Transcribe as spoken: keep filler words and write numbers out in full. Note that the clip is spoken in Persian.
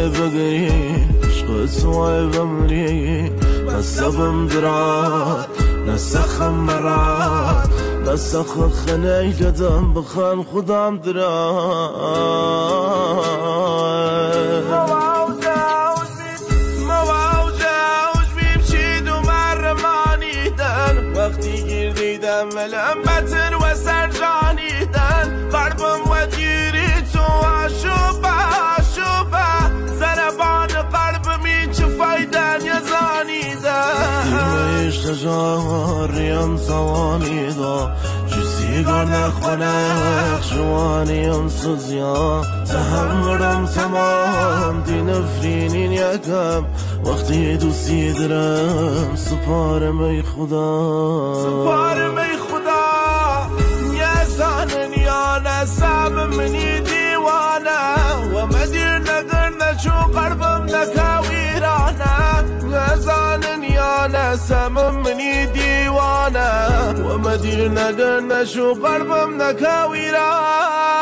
بقري عشق سواي بمري نسبم درات نسخم مرات نسخ خناي قدم بخان خدام درات وقتی گیردیدم ملمتن و سرجانیدن قلبم و دیری تو عشوبه عشوبه زربان قلبمی چه فایدن یزانیدن دیمهش تجاریم سوانیدا سیگار نخونه جوانیم سوزیا تحمرم تمام دی نفرینین یکم وقتی دوستی درم سپارم ای خدا سپارم ای خدا یه زانن یا نسب منی دیوانه و مدیر نگر نشو قلبم نکاویرانه یه زانن یا نسب منی دیوانه و مدیر نگر نشو قلبم نکاویرانه